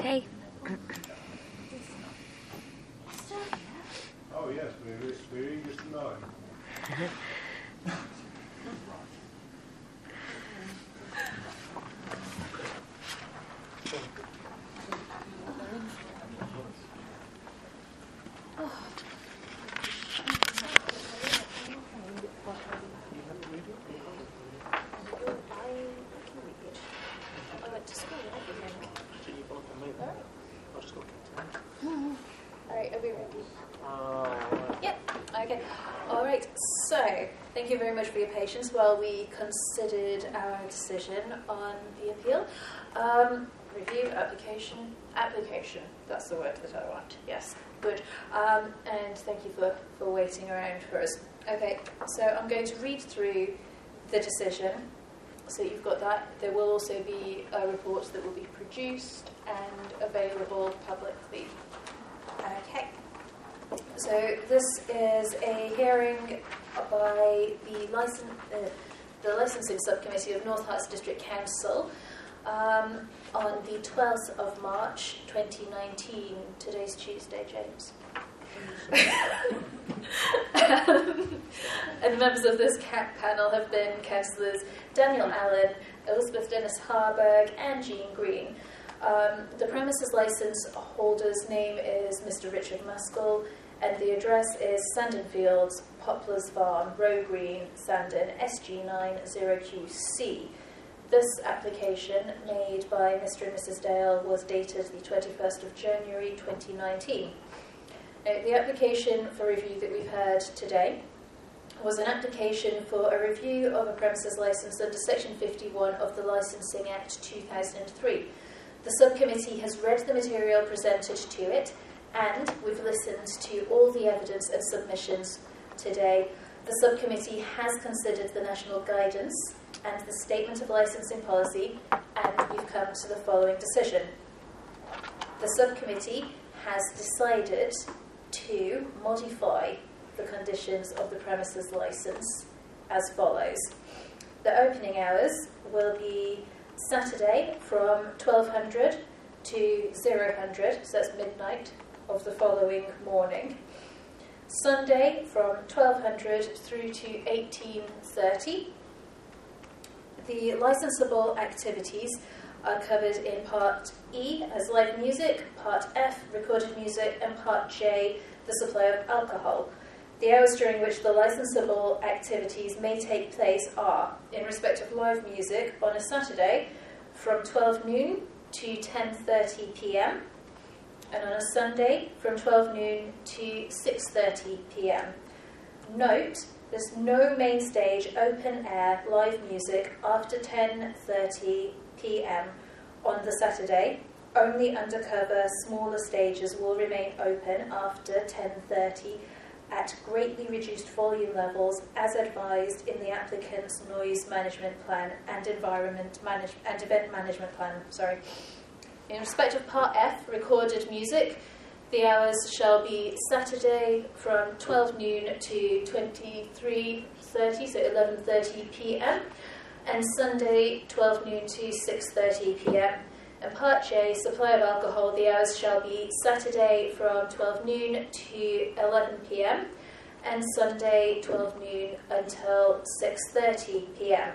Okay. Oh yes, we're eager to know. Thank you very much for your patience while we considered our decision on the appeal. Review, application, that's the word that I want, yes, good. And thank you for waiting around for us. Okay, so I'm going to read through the decision, so you've got that. There will also be reports that will be produced and available publicly. Okay. So this is a hearing by the licensing subcommittee of North Herts District Council on the 12th of March 2019. Today's Tuesday, James. And members of this panel have been councillors Daniel Allen, Elizabeth Dennis Harburg and Jean Green. The premises licence holder's name is Mr. Richard Maskell, and the address is Sandon Fields, Poplars Farm, Row Green, Sandon, SG9 0QC. This application made by Mr. and Mrs. Dale was dated the 21st of January 2019. Now, the application for review that we've heard today was an application for a review of a premises licence under Section 51 of the Licensing Act 2003. The subcommittee has read the material presented to it, and we've listened to all the evidence and submissions today. The subcommittee has considered the national guidance and the statement of licensing policy, and we've come to the following decision. The subcommittee has decided to modify the conditions of the premises licence as follows. The opening hours will be Saturday from 1200 to 0000, so that's midnight of the following morning. Sunday from 1200 through to 1830. The licensable activities are covered in Part E as live music, Part F recorded music, and Part J the supply of alcohol. The hours during which the licensable activities may take place are, in respect of live music, on a Saturday from 12 noon to 10:30 p.m, and on a Sunday from 12 noon to 6:30 p.m. Note, there's no main stage open air live music after 10:30 p.m. on the Saturday. Only undercover smaller stages will remain open after 10:30 at greatly reduced volume levels as advised in the applicant's noise management plan and event management plan. In respect of Part F, recorded music, the hours shall be Saturday from 12 noon to 23:30, so 11:30 p.m, and Sunday 12 noon to 6:30 p.m. And Part J, supply of alcohol, the hours shall be Saturday from 12 noon to 11 p.m, and Sunday 12 noon until 6:30 p.m.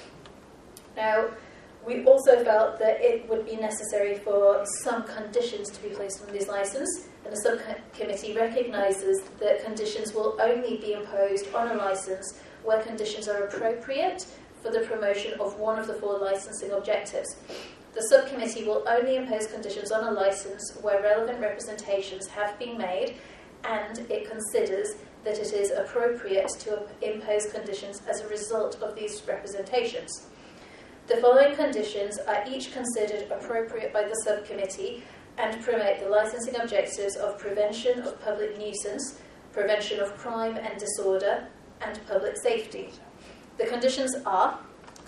Now, we also felt that it would be necessary for some conditions to be placed on this licence, and the subcommittee recognises that conditions will only be imposed on a licence where conditions are appropriate for the promotion of one of the four licensing objectives. The subcommittee will only impose conditions on a licence where relevant representations have been made and it considers that it is appropriate to impose conditions as a result of these representations. The following conditions are each considered appropriate by the subcommittee and promote the licensing objectives of prevention of public nuisance, prevention of crime and disorder, and public safety. The conditions are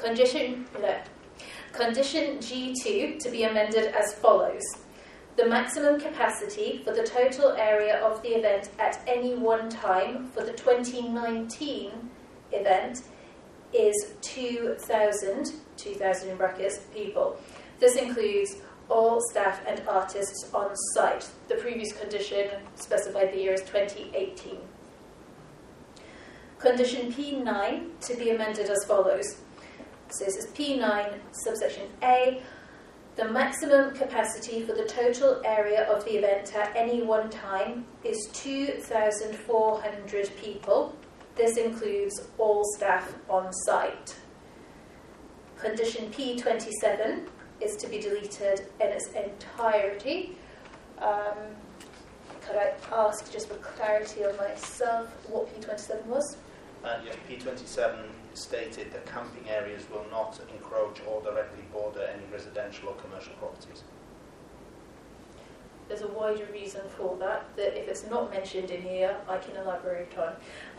Condition G2 to be amended as follows. The maximum capacity for the total area of the event at any one time for the 2019 event is 2,000 in brackets, people. This includes all staff and artists on site. The previous condition specified the year as 2018. Condition P9 to be amended as follows. So this is P9, subsection A. The maximum capacity for the total area of the event at any one time is 2,400 people. This includes all staff on site. Condition P27 is to be deleted in its entirety. Could I ask, just for clarity on myself, what P27 was? Yeah, P27 stated that camping areas will not encroach or directly border any residential or commercial properties. There's a wider reason for that if it's not mentioned in here, I can elaborate on.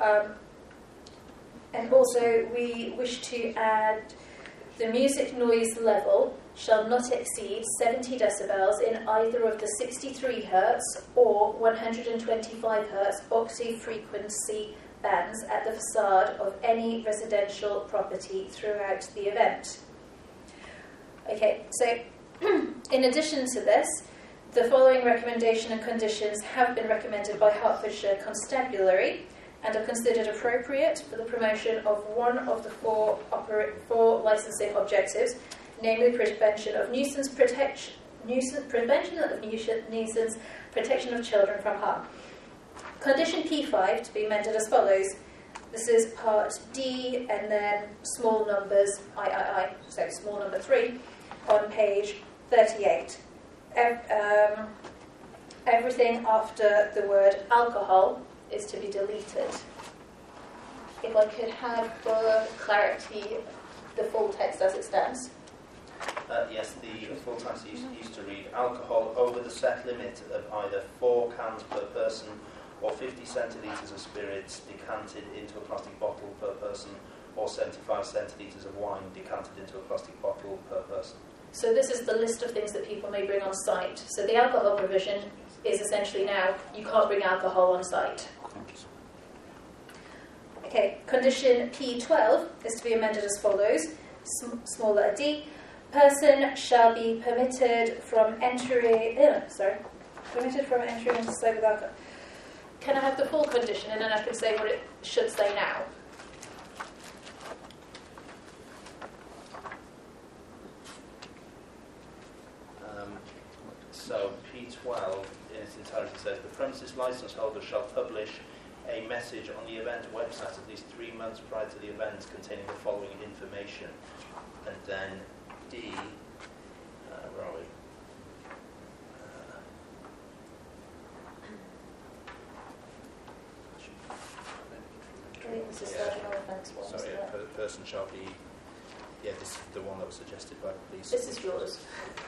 And also, we wish to add the music noise level shall not exceed 70 decibels in either of the 63 Hz or 125 Hz octave frequency bands at the facade of any residential property throughout the event. Okay, so in addition to this, the following recommendation and conditions have been recommended by Hertfordshire Constabulary and are considered appropriate for the promotion of one of the four licensing objectives, namely prevention of nuisance, protection of children from harm. Condition P5 to be amended as follows. This is part D and then small numbers III, so small number 3 on page 38. Everything after the word alcohol is to be deleted. If I could have for clarity the full text as it stands. Yes, the full text used to read alcohol over the set limit of either 4 cans per person or 50 centilitres of spirits decanted into a plastic bottle per person, or 75 centilitres of wine decanted into a plastic bottle per person. So this is the list of things that people may bring on site. So the alcohol provision is essentially now, you can't bring alcohol on site. Okay, condition P12 is to be amended as follows. Small letter D. Person shall be permitted from entering into site with alcohol. Can I have the full condition and then I can say what it should say now? So P12 in its entirety says the premises licence holder shall publish a message on the event website at least 3 months prior to the event containing the following information. And then D, where are we? I think this is the general offence one. Sorry, a person shall be. Yeah, this is the one that was suggested by the police. This is yours.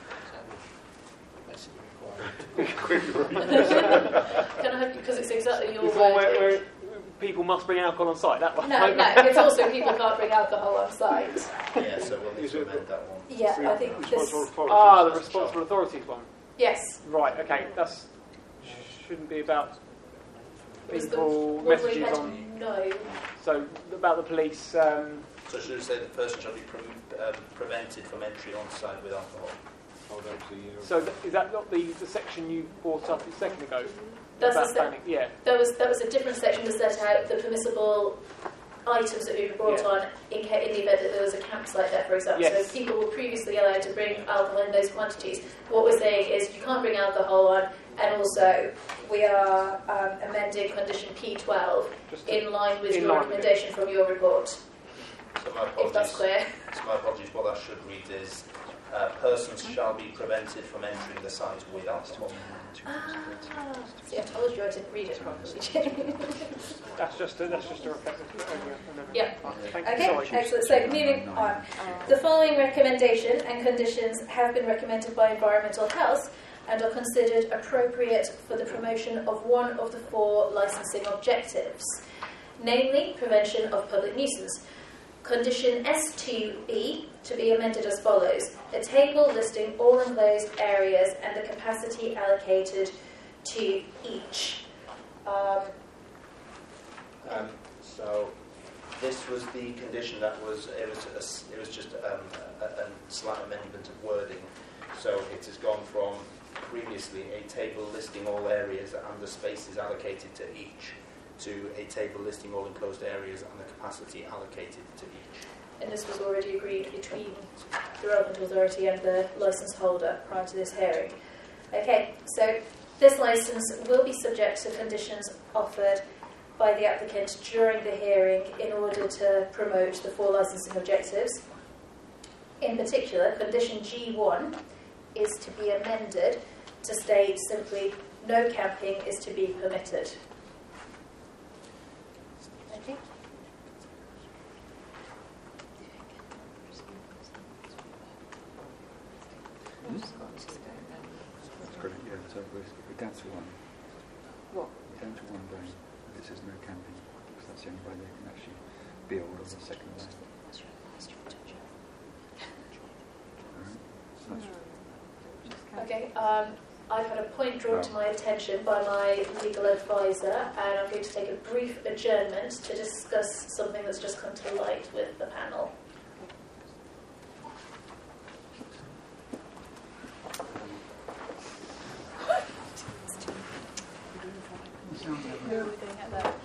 Can I have, because it's exactly your word. Where people must bring alcohol on site, that one? No, it's also people can't bring alcohol on site. Yeah, so we'll need to amend that one. Yeah, I think this... the responsible authorities one. Yes. Right, okay, that's shouldn't be about It was people the one where you messages had on. to know. So about the police. So should we say the person shall be prevented from entry on site with alcohol? So is that not the section you brought up a second ago? That's about the banning? Yeah. That was a different section to set out the permissible items that we brought on in the event that there was a campsite there, for example. Yes. So people were previously allowed to bring alcohol in those quantities. What we're saying is you can't bring alcohol on, and also we are amending condition P12 in line with your recommendation from your report. So my apologies. If that's clear. So my apologies. What that should read is persons shall be prevented from entering the site with alcohol. See, I told you I didn't read it properly. That's just a reflection. Yeah. Thank you. Okay, Sorry. excellent. So moving on. The following recommendation and conditions have been recommended by Environmental Health and are considered appropriate for the promotion of one of the 4 licensing objectives, namely prevention of public nuisance. Condition S2B to be amended as follows. A table listing all enclosed areas and the capacity allocated to each. So this was the condition that was. It was just a slight amendment of wording. So it has gone from previously a table listing all areas and the spaces allocated to each, to a table listing all enclosed areas and the capacity allocated to each. And this was already agreed between the relevant authority and the licence holder prior to this hearing. Okay, so this licence will be subject to conditions offered by the applicant during the hearing in order to promote the 4 licensing objectives. In particular, condition G1 is to be amended to state simply no camping is to be permitted. Okay. That's great, yeah. So we're down to 1. What? We're down to 1 day. This is no camping, because that's the only way they can actually build on the second day. Okay, I've had a point drawn to my attention by my legal advisor, and I'm going to take a brief adjournment to discuss something that's just come to light with the panel. Who are we doing at that?